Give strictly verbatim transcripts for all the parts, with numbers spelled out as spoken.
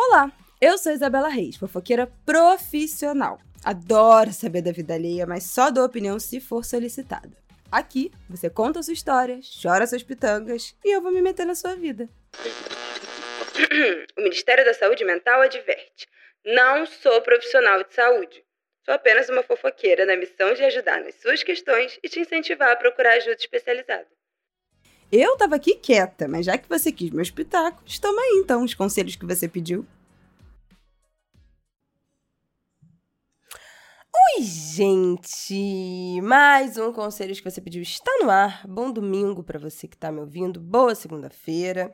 Olá, eu sou Isabela Reis, fofoqueira profissional. Adoro saber da vida alheia, mas só dou opinião se for solicitada. Aqui, você conta a sua história, chora suas pitangas e eu vou me meter na sua vida. O Ministério da Saúde Mental adverte: não sou profissional de saúde. Sou apenas uma fofoqueira na missão de ajudar nas suas questões e te incentivar a procurar ajuda especializada. Eu tava aqui quieta, mas já que você quis meus pitacos, toma aí então os conselhos que você pediu. Oi, gente! Mais um Conselhos que você pediu está no ar. Bom domingo para você que tá me ouvindo. Boa segunda-feira.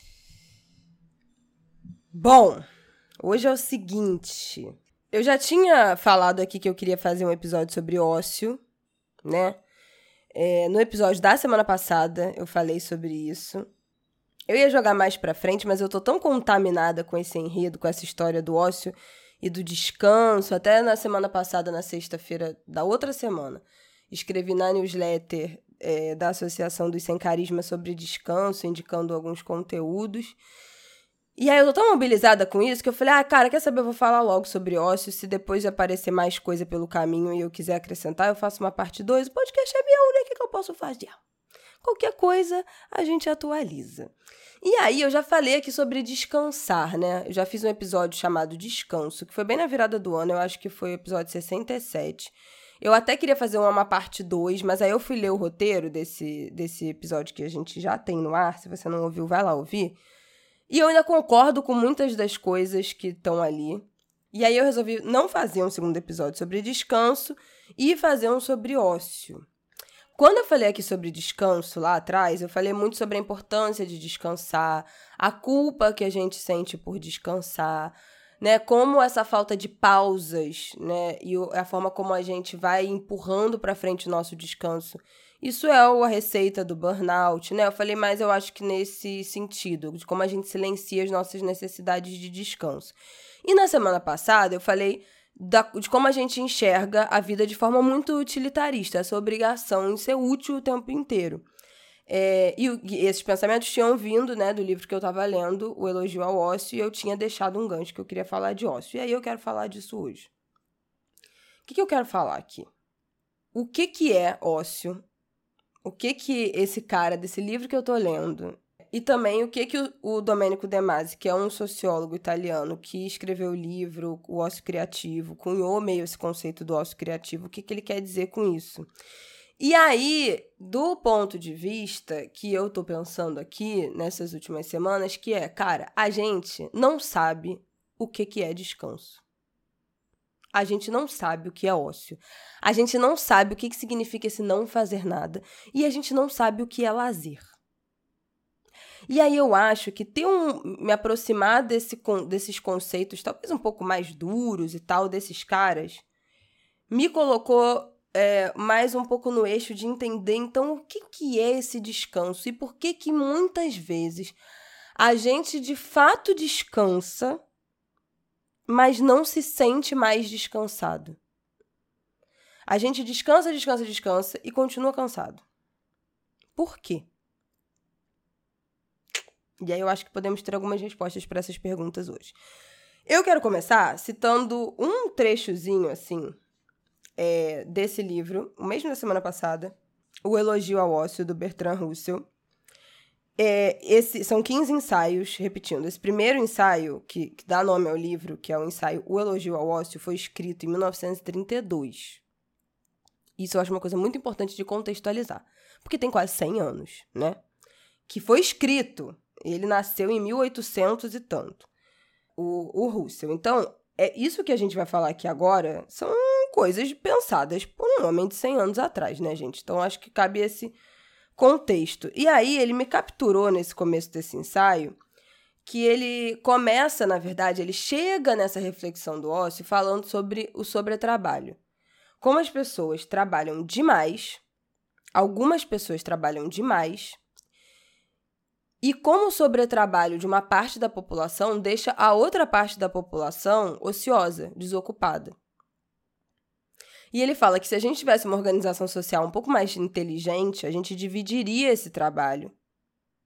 Bom, hoje é o seguinte. Eu já tinha falado aqui que eu queria fazer um episódio sobre ócio, né? É, no episódio da semana passada eu falei sobre isso. Eu ia jogar mais pra frente, mas eu tô tão contaminada com esse enredo, com essa história do ócio e do descanso. Até na semana passada, na sexta-feira da outra semana, escrevi na newsletter é, da Associação dos Sem Carisma sobre descanso, indicando alguns conteúdos. E aí eu tô tão mobilizada com isso que eu falei, ah, cara, quer saber, eu vou falar logo sobre ócio, se depois aparecer mais coisa pelo caminho e eu quiser acrescentar, eu faço uma parte dois, o podcast é meu, né, o que, que eu posso fazer? Qualquer coisa, a gente atualiza. E aí eu já falei aqui sobre descansar, né, eu já fiz um episódio chamado Descanso, que foi bem na virada do ano, eu acho que foi o episódio sessenta e sete. Eu até queria fazer uma, uma parte dois, mas aí eu fui ler o roteiro desse, desse episódio que a gente já tem no ar, se você não ouviu, vai lá ouvir. E eu ainda concordo com muitas das coisas que estão ali. E aí eu resolvi não fazer um segundo episódio sobre descanso e fazer um sobre ócio. Quando eu falei aqui sobre descanso lá atrás, eu falei muito sobre a importância de descansar, a culpa que a gente sente por descansar, né? Como essa falta de pausas, né? E a forma como a gente vai empurrando para frente o nosso descanso. Isso é a receita do burnout, né? Eu falei mais, eu acho que nesse sentido, de como a gente silencia as nossas necessidades de descanso. E na semana passada eu falei da, de como a gente enxerga a vida de forma muito utilitarista, essa obrigação em ser útil o tempo inteiro. É, e, e esses pensamentos tinham vindo, né, do livro que eu estava lendo, O Elogio ao Ócio, e eu tinha deixado um gancho que eu queria falar de ócio. E aí eu quero falar disso hoje. O que, que eu quero falar aqui? O que, que é ócio? O que que esse cara desse livro que eu tô lendo, e também o que que o, o Domenico De Masi, que é um sociólogo italiano que escreveu o livro O Ócio Criativo, cunhou meio esse conceito do ócio criativo, o que que ele quer dizer com isso. E aí, do ponto de vista que eu tô pensando aqui nessas últimas semanas, que é, cara, a gente não sabe o que que é descanso. A gente não sabe o que é ócio. A gente não sabe o que significa esse não fazer nada. E a gente não sabe o que é lazer. E aí eu acho que ter um, me aproximar desse, desses conceitos, talvez um pouco mais duros e tal, desses caras, me colocou é, mais um pouco no eixo de entender, então, o que, que é esse descanso? E por que que muitas vezes a gente de fato descansa, mas não se sente mais descansado. A gente descansa, descansa, descansa e continua cansado. Por quê? E aí eu acho que podemos ter algumas respostas para essas perguntas hoje. Eu quero começar citando um trechozinho, assim, é, desse livro, o mesmo da semana passada, O Elogio ao Ócio, do Bertrand Russell. É, esse, são quinze ensaios, repetindo. Esse primeiro ensaio, que, que dá nome ao livro, que é o ensaio O Elogio ao Ócio, foi escrito em mil novecentos e trinta e dois. Isso eu acho uma coisa muito importante de contextualizar, porque tem quase cem anos, né? Que foi escrito, ele nasceu em mil e oitocentos e tanto, o, o Russell. Então, é isso que a gente vai falar aqui agora são coisas pensadas por um homem de cem anos atrás, né, gente? Então, acho que cabe esse contexto. E aí, ele me capturou nesse começo desse ensaio, que ele começa, na verdade, ele chega nessa reflexão do ócio falando sobre o sobretrabalho. Como as pessoas trabalham demais, algumas pessoas trabalham demais, e como o sobretrabalho de uma parte da população deixa a outra parte da população ociosa, desocupada. E ele fala que se a gente tivesse uma organização social um pouco mais inteligente, a gente dividiria esse trabalho.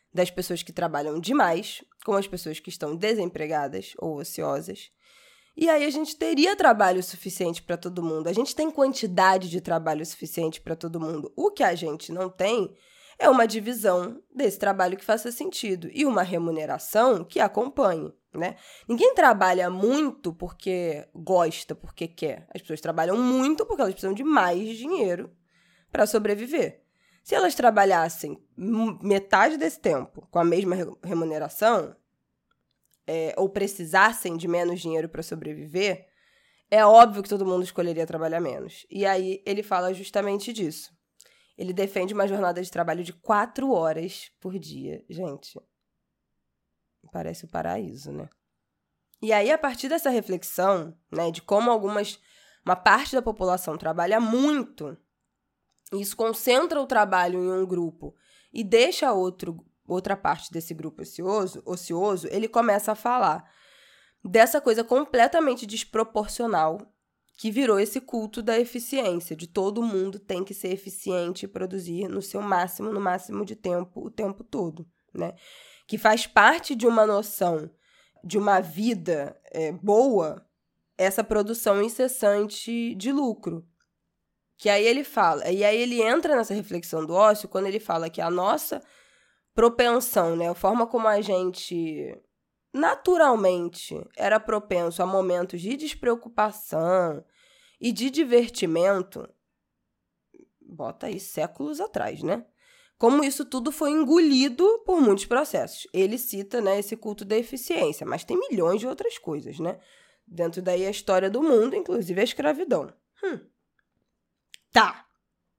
das pessoas que trabalham demais com as pessoas que estão desempregadas ou ociosas. E aí a gente teria trabalho suficiente para todo mundo. A gente tem quantidade de trabalho suficiente para todo mundo. O que a gente não tem é uma divisão desse trabalho que faça sentido e uma remuneração que acompanhe, né? Ninguém trabalha muito porque gosta, porque quer. As pessoas trabalham muito porque elas precisam de mais dinheiro para sobreviver. Se elas trabalhassem metade desse tempo com a mesma remuneração, é, ou precisassem de menos dinheiro para sobreviver, é óbvio que todo mundo escolheria trabalhar menos. E aí ele fala justamente disso. Ele defende uma jornada de trabalho de quatro horas por dia. Gente, parece o paraíso, né? E aí, a partir dessa reflexão, né, de como algumas, uma parte da população trabalha muito, isso concentra o trabalho em um grupo e deixa outro, outra parte desse grupo ocioso, ocioso, ele começa a falar dessa coisa completamente desproporcional que virou esse culto da eficiência, de todo mundo tem que ser eficiente e produzir no seu máximo, no máximo de tempo, o tempo todo, né? Que faz parte de uma noção de uma vida é, boa, essa produção incessante de lucro. Que aí ele fala, e aí ele entra nessa reflexão do ócio quando ele fala que a nossa propensão, né, a forma como a gente naturalmente era propenso a momentos de despreocupação e de divertimento, bota aí séculos atrás, né? Como isso tudo foi engolido por muitos processos. Ele cita, né, esse culto da eficiência, mas tem milhões de outras coisas, né? Dentro daí a história do mundo, inclusive a escravidão. Hum. Tá.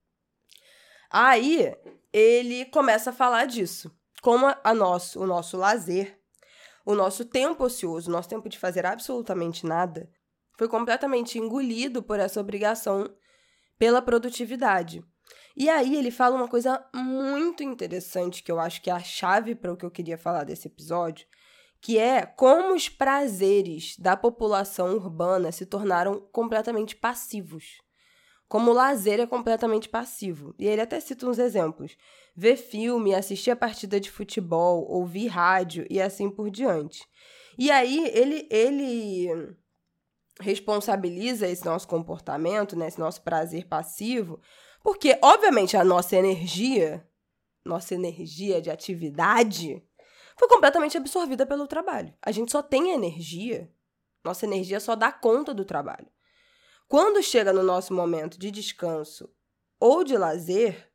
Aí ele começa a falar disso. Como a nosso, o nosso lazer, o nosso tempo ocioso, o nosso tempo de fazer absolutamente nada, foi completamente engolido por essa obrigação pela produtividade. E aí ele fala uma coisa muito interessante, que eu acho que é a chave para o que eu queria falar desse episódio, que é como os prazeres da população urbana se tornaram completamente passivos. Como o lazer é completamente passivo. E ele até cita uns exemplos. Ver filme, assistir a partida de futebol, ouvir rádio e assim por diante. E aí ele, ele responsabiliza esse nosso comportamento, né, esse nosso prazer passivo, porque, obviamente, a nossa energia, nossa energia de atividade, foi completamente absorvida pelo trabalho. A gente só tem energia, nossa energia só dá conta do trabalho. Quando chega no nosso momento de descanso ou de lazer,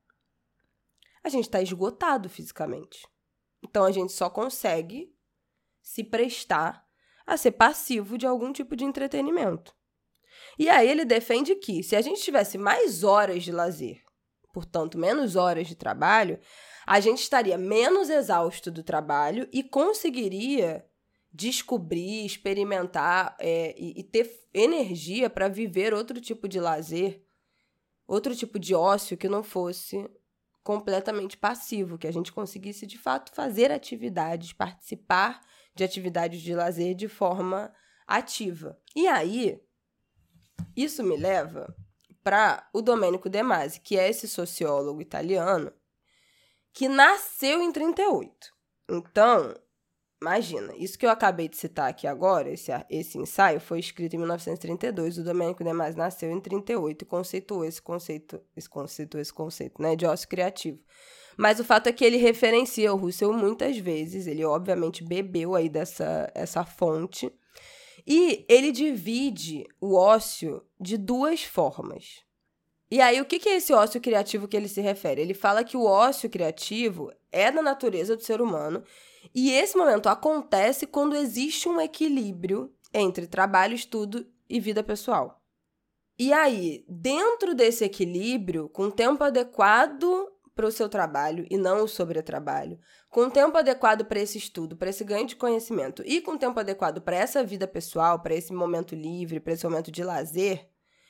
a gente está esgotado fisicamente. Então, a gente só consegue se prestar a ser passivo de algum tipo de entretenimento. E aí ele defende que, se a gente tivesse mais horas de lazer, portanto, menos horas de trabalho, a gente estaria menos exausto do trabalho e conseguiria descobrir, experimentar é, e, e ter energia para viver outro tipo de lazer, outro tipo de ócio que não fosse completamente passivo, que a gente conseguisse, de fato, fazer atividades, participar de atividades de lazer de forma ativa. E aí, isso me leva para o Domenico De Masi, que é esse sociólogo italiano que nasceu em trinta e oito. Então, imagina, isso que eu acabei de citar aqui agora, esse, esse ensaio, foi escrito em mil novecentos e trinta e dois, o Domenico De Masi nasceu em trinta e oito e conceituou esse conceito, esse conceito, esse conceito, né, de ócio criativo. Mas o fato é que ele referencia o Russell muitas vezes, ele obviamente bebeu aí dessa essa fonte, e ele divide o ócio de duas formas. E aí, o que é esse ócio criativo que ele se refere? Ele fala que o ócio criativo é da natureza do ser humano e esse momento acontece quando existe um equilíbrio entre trabalho, estudo e vida pessoal. E aí, dentro desse equilíbrio, com tempo adequado para o seu trabalho e não o sobretrabalho, com tempo adequado para esse estudo, para esse ganho de conhecimento e com tempo adequado para essa vida pessoal, para esse momento livre, para esse momento de lazer,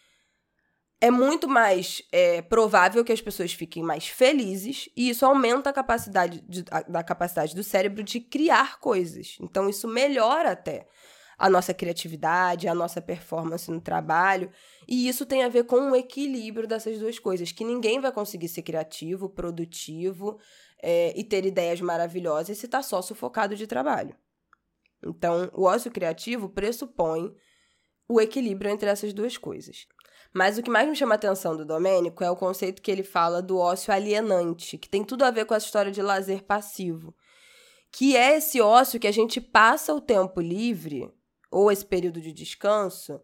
é muito mais é, provável que as pessoas fiquem mais felizes e isso aumenta a capacidade de, a, da capacidade do cérebro de criar coisas. Então, isso melhora até a nossa criatividade, a nossa performance no trabalho. E isso tem a ver com o equilíbrio dessas duas coisas, que ninguém vai conseguir ser criativo, produtivo, é, e ter ideias maravilhosas se está só sufocado de trabalho. Então, o ócio criativo pressupõe o equilíbrio entre essas duas coisas. Mas o que mais me chama a atenção do Domênico é o conceito que ele fala do ócio alienante, que tem tudo a ver com essa história de lazer passivo, que é esse ócio que a gente passa o tempo livre, ou esse período de descanso,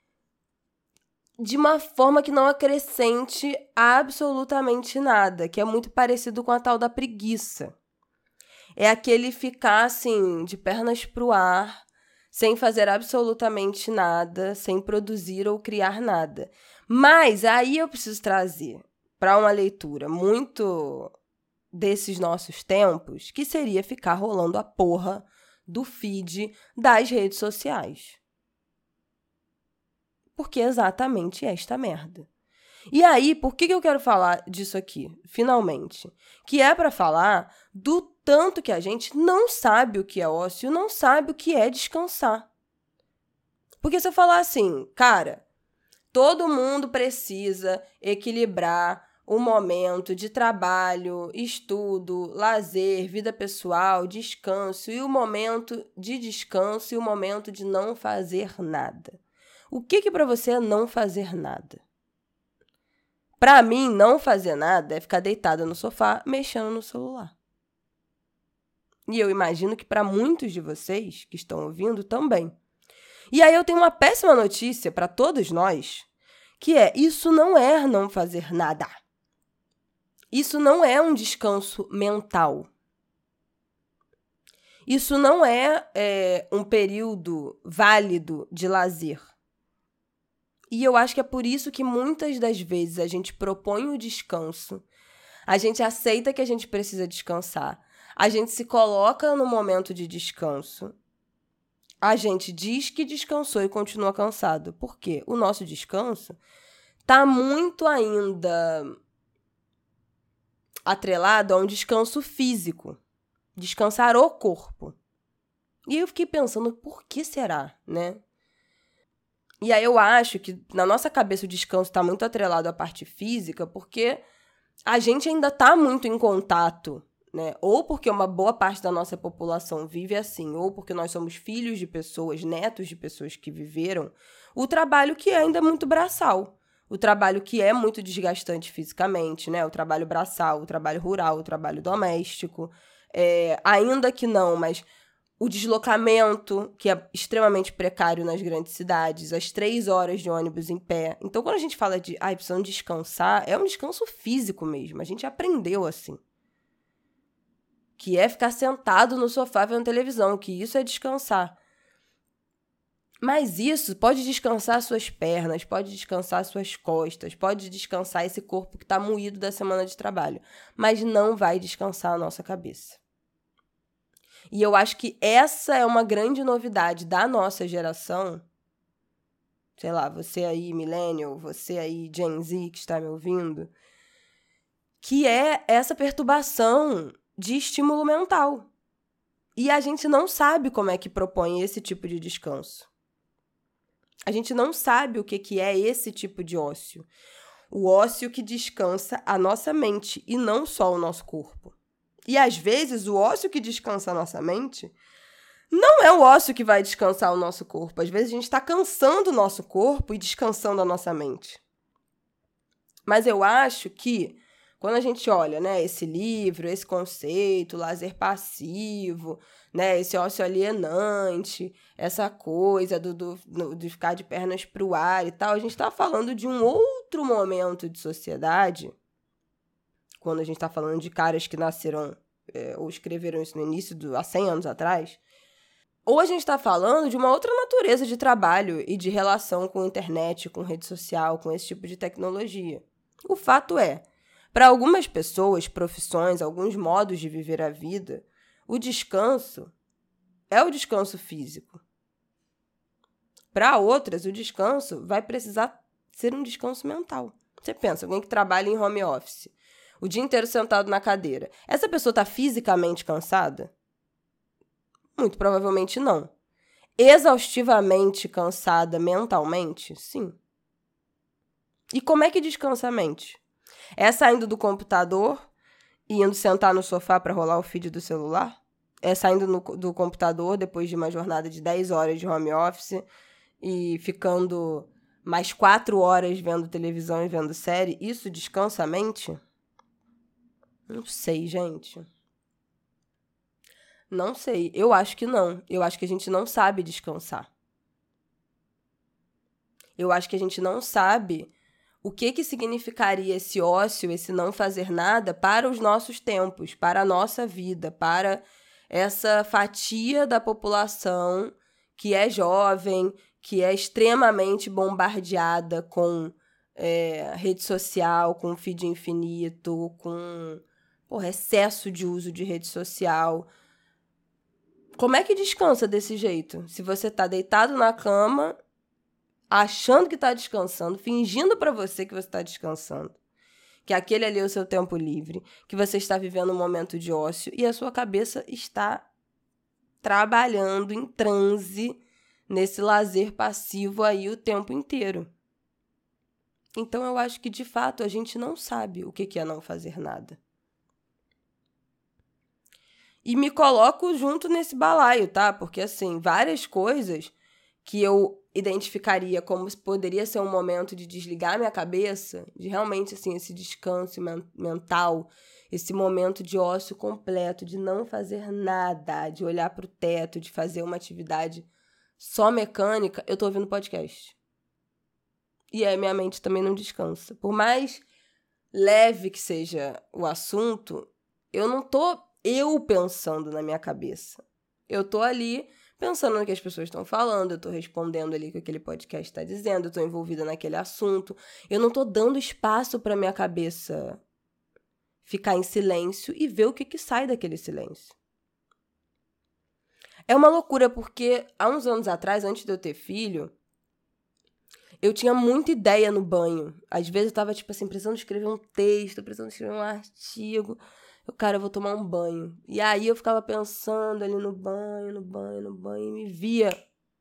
de uma forma que não acrescente absolutamente nada, que é muito parecido com a tal da preguiça. É aquele ficar, assim, de pernas pro ar, sem fazer absolutamente nada, sem produzir ou criar nada. Mas aí eu preciso trazer para uma leitura muito desses nossos tempos, que seria ficar rolando a porra do feed das redes sociais. Porque é exatamente esta merda. E aí, por que eu quero falar disso aqui, finalmente? Que é para falar do tanto que a gente não sabe o que é ócio, não sabe o que é descansar. Porque se eu falar assim, cara, todo mundo precisa equilibrar o momento de trabalho, estudo, lazer, vida pessoal, descanso, e o momento de descanso e o momento de não fazer nada. O que que para você é não fazer nada? Para mim, não fazer nada é ficar deitada no sofá, mexendo no celular. E eu imagino que para muitos de vocês que estão ouvindo também. E aí eu tenho uma péssima notícia para todos nós, que é, isso não é não fazer nada. Isso não é um descanso mental. Isso não é, é um período válido de lazer. E eu acho que é por isso que muitas das vezes a gente propõe o descanso, a gente aceita que a gente precisa descansar, a gente se coloca no momento de descanso, a gente diz que descansou e continua cansado. Por quê? O nosso descanso está muito ainda atrelado a um descanso físico, descansar o corpo. E eu fiquei pensando, por que será, né? E aí eu acho que na nossa cabeça o descanso está muito atrelado à parte física, porque a gente ainda está muito em contato, né? Ou porque uma boa parte da nossa população vive assim, ou porque nós somos filhos de pessoas, netos de pessoas que viveram o trabalho que é ainda muito braçal, o trabalho que é muito desgastante fisicamente, né? O trabalho braçal, o trabalho rural, o trabalho doméstico, é, ainda que não, mas o deslocamento, que é extremamente precário nas grandes cidades, as três horas de ônibus em pé. Então, quando a gente fala de, ai, precisamos descansar, é um descanso físico mesmo. A gente aprendeu assim. Que é ficar sentado no sofá vendo televisão, que isso é descansar. Mas isso pode descansar suas pernas, pode descansar suas costas, pode descansar esse corpo que está moído da semana de trabalho. Mas não vai descansar a nossa cabeça. E eu acho que essa é uma grande novidade da nossa geração. Sei lá, você aí, millennial, você aí, Gen Z, que está me ouvindo. Que é essa perturbação de estímulo mental. E a gente não sabe como é que propõe esse tipo de descanso. A gente não sabe o que, que é esse tipo de ócio. O ócio que descansa a nossa mente e não só o nosso corpo. E, às vezes, o ócio que descansa a nossa mente não é o ócio que vai descansar o nosso corpo. Às vezes, a gente está cansando o nosso corpo e descansando a nossa mente. Mas eu acho que, quando a gente olha, né, esse livro, esse conceito, lazer passivo, né, esse ócio alienante, essa coisa do, do, de ficar de pernas para o ar e tal, a gente está falando de um outro momento de sociedade. Quando a gente está falando de caras que nasceram é, ou escreveram isso no início, do, há cem anos atrás, ou a gente está falando de uma outra natureza de trabalho e de relação com a internet, com rede social, com esse tipo de tecnologia. O fato é, para algumas pessoas, profissões, alguns modos de viver a vida, o descanso é o descanso físico. Para outras, o descanso vai precisar ser um descanso mental. Você pensa, alguém que trabalha em home office, o dia inteiro sentado na cadeira. Essa pessoa está fisicamente cansada? Muito provavelmente não. Exaustivamente cansada mentalmente? Sim. E como é que descansa a mente? É saindo do computador e indo sentar no sofá para rolar o feed do celular? É saindo no, do computador depois de uma jornada de dez horas de home office e ficando mais quatro horas vendo televisão e vendo série? Isso descansa a mente? Não sei, gente. Não sei. Eu acho que não. Eu acho que a gente não sabe descansar. Eu acho que a gente não sabe o que, que significaria esse ócio, esse não fazer nada para os nossos tempos, para a nossa vida, para essa fatia da população que é jovem, que é extremamente bombardeada com é, rede social, com feed infinito, com porra, excesso de uso de rede social. Como é que descansa desse jeito? Se você tá deitado na cama, achando que tá descansando, fingindo pra você que você tá descansando, que aquele ali é o seu tempo livre, que você está vivendo um momento de ócio e a sua cabeça está trabalhando em transe nesse lazer passivo aí o tempo inteiro. Então eu acho que, de fato, a gente não sabe o que é não fazer nada. E me coloco junto nesse balaio, tá? Porque, assim, várias coisas que eu identificaria como poderia ser um momento de desligar minha cabeça, de realmente, assim, esse descanso men- mental, esse momento de ócio completo, de não fazer nada, de olhar pro teto, de fazer uma atividade só mecânica, eu tô ouvindo podcast. E aí minha mente também não descansa. Por mais leve que seja o assunto, eu não tô eu pensando na minha cabeça. Eu tô ali pensando no que as pessoas estão falando, eu tô respondendo ali o que aquele podcast está dizendo, eu tô envolvida naquele assunto. Eu não tô dando espaço pra minha cabeça ficar em silêncio e ver o que, que sai daquele silêncio. É uma loucura, porque há uns anos atrás, antes de eu ter filho, eu tinha muita ideia no banho. Às vezes eu tava, tipo assim, precisando escrever um texto, precisando escrever um artigo. Eu, cara, eu vou tomar um banho. E aí eu ficava pensando ali no banho, no banho, no banho, e me via,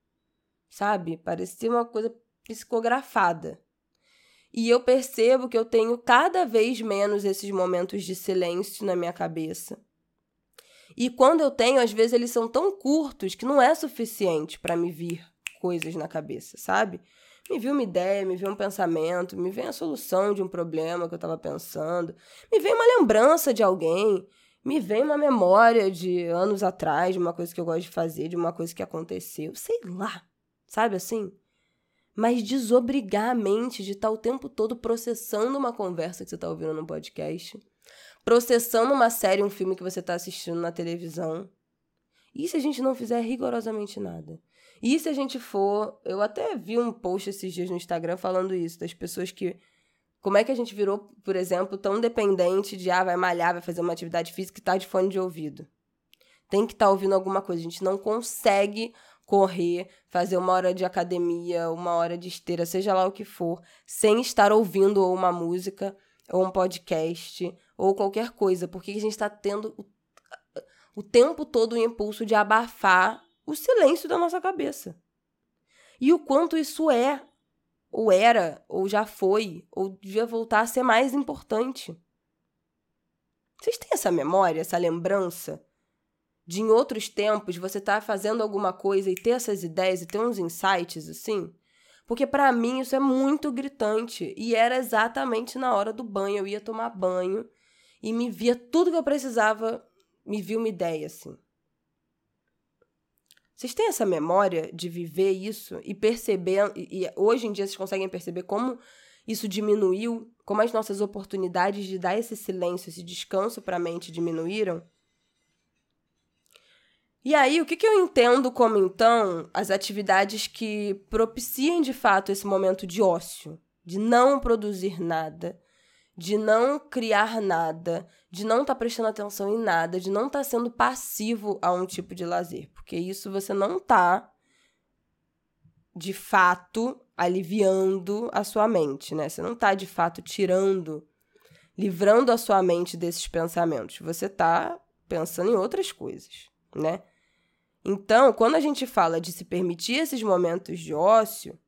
sabe? Parecia uma coisa psicografada. E eu percebo que eu tenho cada vez menos esses momentos de silêncio na minha cabeça. E quando eu tenho, às vezes eles são tão curtos que não é suficiente para me vir coisas na cabeça, sabe? Me veio uma ideia, me veio um pensamento, me veio a solução de um problema que eu estava pensando, me veio uma lembrança de alguém, me veio uma memória de anos atrás, de uma coisa que eu gosto de fazer, de uma coisa que aconteceu, sei lá, sabe assim? Mas desobrigar a mente de estar o tempo todo processando uma conversa que você está ouvindo no podcast, processando uma série, um filme que você está assistindo na televisão. E se a gente não fizer rigorosamente nada? E se a gente for... Eu até vi um post esses dias no Instagram falando isso, das pessoas que... Como é que a gente virou, por exemplo, tão dependente de, ah, vai malhar, vai fazer uma atividade física e tá de fone de ouvido. Tem que estar tá ouvindo alguma coisa. A gente não consegue correr, fazer uma hora de academia, uma hora de esteira, seja lá o que for, sem estar ouvindo ou uma música, ou um podcast, ou qualquer coisa. Porque a gente está tendo o, o tempo todo o impulso de abafar o silêncio da nossa cabeça. E o quanto isso é, ou era, ou já foi, ou devia voltar a ser mais importante. Vocês têm essa memória, essa lembrança de em outros tempos você estar tá fazendo alguma coisa e ter essas ideias e ter uns insights assim? Porque pra mim isso é muito gritante. E era exatamente na hora do banho. Eu ia tomar banho e me via tudo que eu precisava, me via uma ideia assim. Vocês têm essa memória de viver isso e perceber, e, e hoje em dia vocês conseguem perceber como isso diminuiu, como as nossas oportunidades de dar esse silêncio, esse descanso para a mente diminuíram? E aí, o que, que eu entendo como, então, as atividades que propiciem, de fato, esse momento de ócio, de não produzir nada, de não criar nada, de não estar tá prestando atenção em nada, de não estar tá sendo passivo a um tipo de lazer. Porque isso você não está, de fato, aliviando a sua mente, né? Você não está, de fato, tirando, livrando a sua mente desses pensamentos. Você está pensando em outras coisas, né? Então, quando a gente fala de se permitir esses momentos de ócio,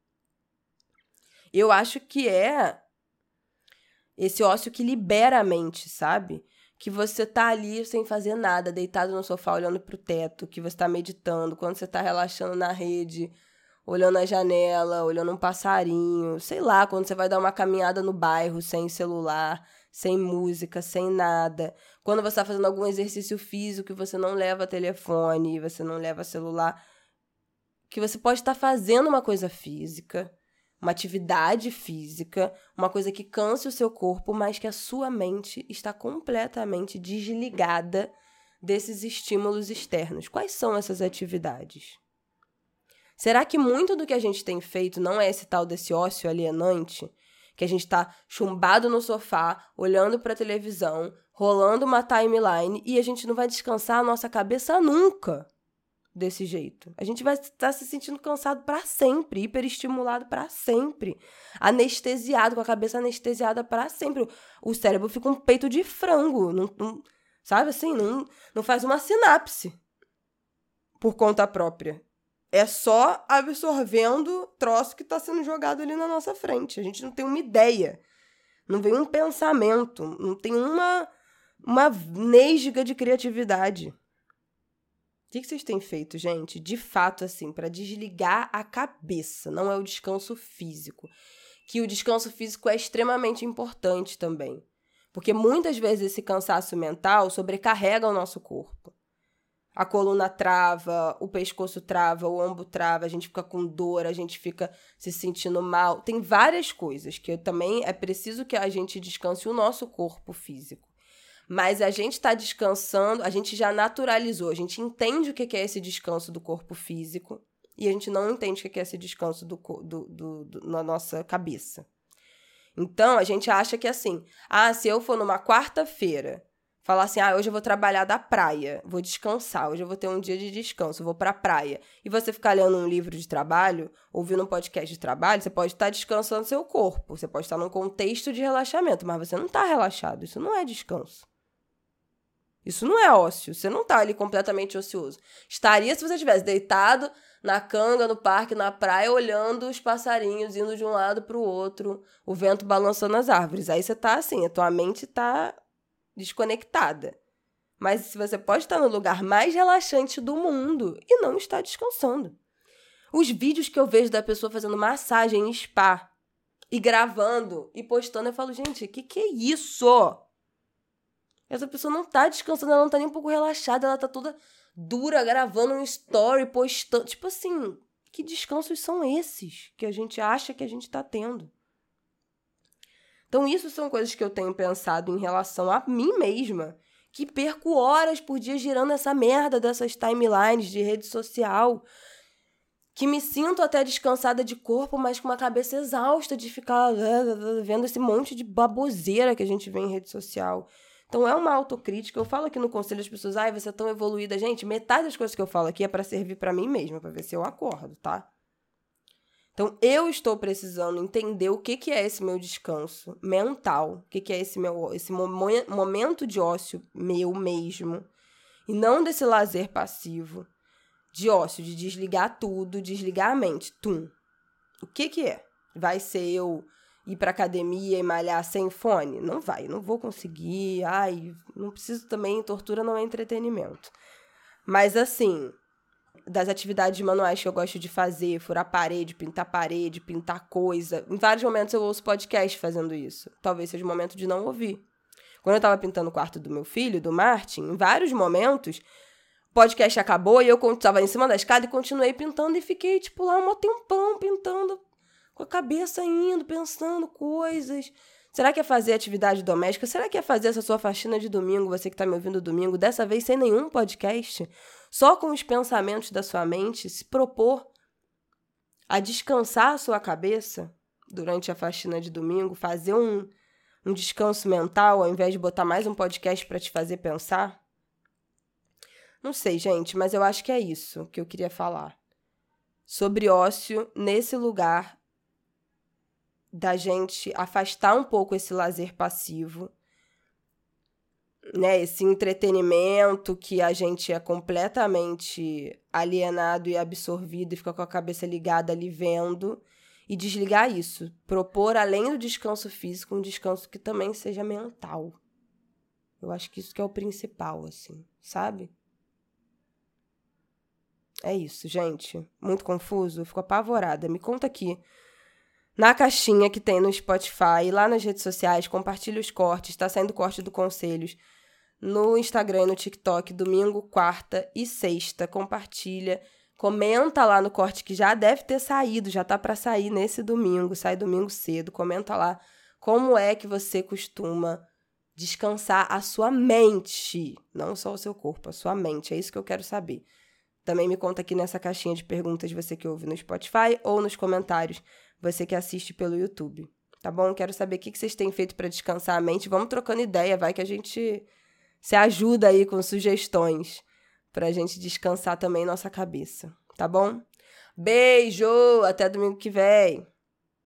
eu acho que é esse ócio que libera a mente, sabe? que você tá ali sem fazer nada, deitado no sofá olhando pro teto, que você tá meditando, quando você tá relaxando na rede, olhando a janela, olhando um passarinho, sei lá, quando você vai dar uma caminhada no bairro sem celular, sem música, sem nada. Quando você tá fazendo algum exercício físico e você não leva telefone, você não leva celular, que você pode estar fazendo uma coisa física, uma atividade física, uma coisa que canse o seu corpo, mas que a sua mente está completamente desligada desses estímulos externos. Quais são essas atividades? Será que muito do que a gente tem feito não é esse tal desse ócio alienante? Que a gente está chumbado no sofá, olhando para a televisão, rolando uma timeline e a gente não vai descansar a nossa cabeça nunca desse jeito. A gente vai estar se sentindo cansado para sempre, hiperestimulado para sempre, anestesiado, com a cabeça anestesiada para sempre. O cérebro fica um peito de frango, não, não, sabe assim? Não, não faz uma sinapse por conta própria. É só absorvendo troço que está sendo jogado ali na nossa frente. A gente não tem uma ideia, não vem um pensamento, não tem uma, uma nesga de criatividade. O que vocês têm feito, gente? De fato, assim, para desligar a cabeça. Não é o descanso físico. Que o descanso físico é extremamente importante também. Porque muitas vezes esse cansaço mental sobrecarrega o nosso corpo. A coluna trava, o pescoço trava, o ombro trava, a gente fica com dor, a gente fica se sentindo mal. Tem várias coisas que também é preciso que a gente descanse o nosso corpo físico. Mas a gente está descansando, a gente já naturalizou, a gente entende o que é esse descanso do corpo físico e a gente não entende o que é esse descanso do, do, do, do, na nossa cabeça. Então, a gente acha que assim, ah, se eu for numa quarta-feira, falar assim, ah, hoje eu vou trabalhar da praia, vou descansar, hoje eu vou ter um dia de descanso, vou pra praia, e você ficar lendo um livro de trabalho, ouvindo um podcast de trabalho, você pode estar descansando seu corpo, você pode estar num contexto de relaxamento, mas você não está relaxado, isso não é descanso. Isso não é ócio, você não tá ali completamente ocioso. Estaria se você estivesse deitado na canga, no parque, na praia, olhando os passarinhos indo de um lado pro outro, o vento balançando as árvores. Aí você tá assim, a tua mente tá desconectada. Mas se você pode estar no lugar mais relaxante do mundo e não está descansando. Os vídeos que eu vejo da pessoa fazendo massagem em spa e gravando e postando, eu falo, gente, o que, que é isso? Essa pessoa não tá descansando, ela não tá nem um pouco relaxada, ela tá toda dura, gravando um story, postando. Tipo assim, que descansos são esses que a gente acha que a gente tá tendo? Então, isso são coisas que eu tenho pensado em relação a mim mesma, que perco horas por dia girando essa merda dessas timelines de rede social, que me sinto até descansada de corpo, mas com uma cabeça exausta de ficar vendo esse monte de baboseira que a gente vê em rede social. Então, é uma autocrítica. Eu falo aqui no conselho as pessoas, ai, você é tão evoluída. Gente, metade das coisas que eu falo aqui é para servir para mim mesma, para ver se eu acordo, tá? Então, eu estou precisando entender o que, que é esse meu descanso mental, o que, que é esse, meu, esse momento de ócio meu mesmo, e não desse lazer passivo, de ócio, de desligar tudo, desligar a mente. Tum. O que, que é? Vai ser eu ir pra academia e malhar sem fone? Não vai, não vou conseguir. Ai, não preciso também, tortura não é entretenimento. Mas assim, das atividades manuais que eu gosto de fazer, furar parede, pintar parede, pintar coisa. Em vários momentos eu ouço podcast fazendo isso. Talvez seja o momento de não ouvir. Quando eu tava pintando o quarto do meu filho, do Martin, em vários momentos, o podcast acabou e eu tava em cima da escada e continuei pintando e fiquei, tipo, lá um tempão pintando, com a cabeça indo, pensando coisas. Será que é fazer atividade doméstica? Será que é fazer essa sua faxina de domingo, você que tá me ouvindo domingo, dessa vez sem nenhum podcast? Só com os pensamentos da sua mente, se propor a descansar a sua cabeça durante a faxina de domingo, fazer um, um descanso mental, ao invés de botar mais um podcast para te fazer pensar? Não sei, gente, mas eu acho que é isso que eu queria falar. Sobre ócio nesse lugar da gente afastar um pouco esse lazer passivo, né, esse entretenimento que a gente é completamente alienado e absorvido e fica com a cabeça ligada ali vendo, e desligar isso. Propor, além do descanso físico, um descanso que também seja mental. Eu acho que isso que é o principal, assim, sabe? É isso, gente. Muito confuso? Eu fico apavorada. Me conta aqui. Na caixinha que tem no Spotify, lá nas redes sociais, compartilha os cortes. Tá saindo corte do Conselhos no Instagram e no TikTok, domingo, quarta e sexta. Compartilha. Comenta lá no corte que já deve ter saído, já tá pra sair nesse domingo. Sai domingo cedo. Comenta lá como é que você costuma descansar a sua mente. Não só o seu corpo, a sua mente. É isso que eu quero saber. Também me conta aqui nessa caixinha de perguntas você que ouve no Spotify ou nos comentários você que assiste pelo YouTube, tá bom? Quero saber o que vocês têm feito para descansar a mente. Vamos trocando ideia, vai que a gente se ajuda aí com sugestões pra gente descansar também nossa cabeça, tá bom? Beijo! Até domingo que vem!